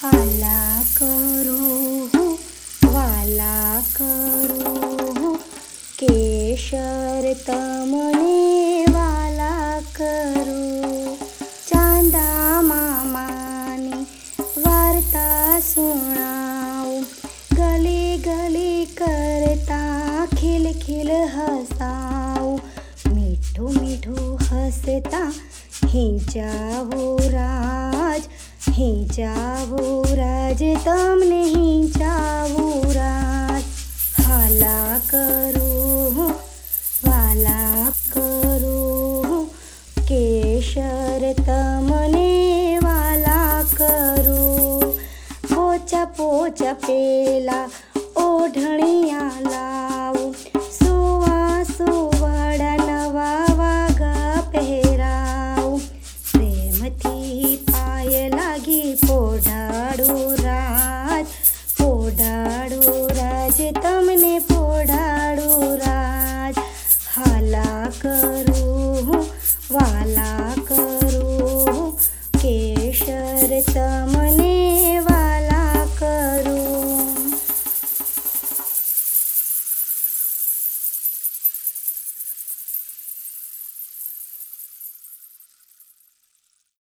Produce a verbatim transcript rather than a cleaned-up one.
હાલા કરું વાલા કરું કેશર તમને વાલા કરું ચાંદા મામાની વાર્તા સુણાવું ગલી ગલી કરતા ખિલ ખિલ હસાવું મીઠું મીઠું હસતા હિંચાવો રાજ હિંચાવો રાજ તમને હિંચાવો રાજ હાલા કરું વાલા કરું કેશર તમને વાલા કરું પોચા પોચા પેલા ઓઢણિયા લાવું સુવા સુવાડા નવા વાગા પહેરાવું પ્રેમથી પાય લાગી પોઢાડો રાજ પોઢાડો રાજ તમને પોઢાડો રાજ હાલા કરું વાલા કરું કેશર તમ